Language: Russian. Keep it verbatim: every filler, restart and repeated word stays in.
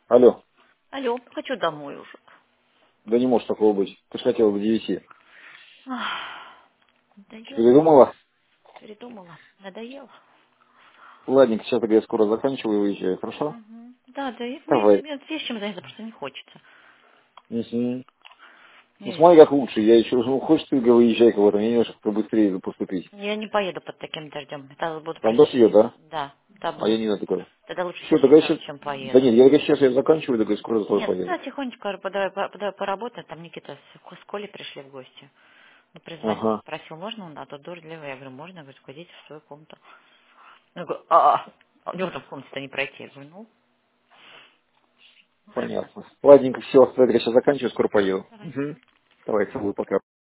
Алло. Алло, хочу домой уже. Да не может такого быть. Ты же хотела в девяти. Ах, надоело. Передумала? Передумала. Надоело. Ладненько, сейчас тогда я скоро заканчиваю и выезжаю, хорошо? Мгм. Да, да, и мне, Давай. мне есть чем заняться, просто не хочется. Угу. Ну Не, смотри, как лучше. Я еще, ну, хочешь ты выезжай кого-то, мне нужно побыстрее поступить. я не поеду под таким дождем. Тогда буду Там дождь идет, просиживать. да? Да, да А я буду. не знаю такое. Тогда лучше Все, сейчас тогда я останусь, сейчас... чем Да поеду. нет, я только сейчас я заканчиваю, тогда скоро за тобой Нет, да, поеду. тихонечко говорю, подавай, по- подавай поработать. Там Никита с, с Колей пришли в гости. Ну, призвонил, Ага, спросил, можно, а тут дождливо. Я говорю, можно, говорит, сходите в свою комнату. Я говорю, а, а у него там в комнате-то не пройти. Я говорю, ну, понятно. Ладненько, все, тогда я сейчас заканчиваю, скоро поеду. давай. Угу. Давай, целую, пока.